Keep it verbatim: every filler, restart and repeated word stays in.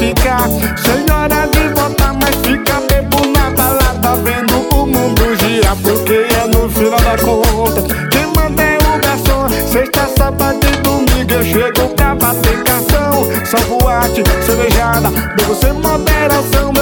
ficar. Senhora de volta, mas fica bebo na balada, vendo o mundo girar, porque é no final da conta. Quem manda é o garçom. Sexta, sábado e domingo eu chego pra bater cartão. Só boate, cervejada, bebo sem moderação.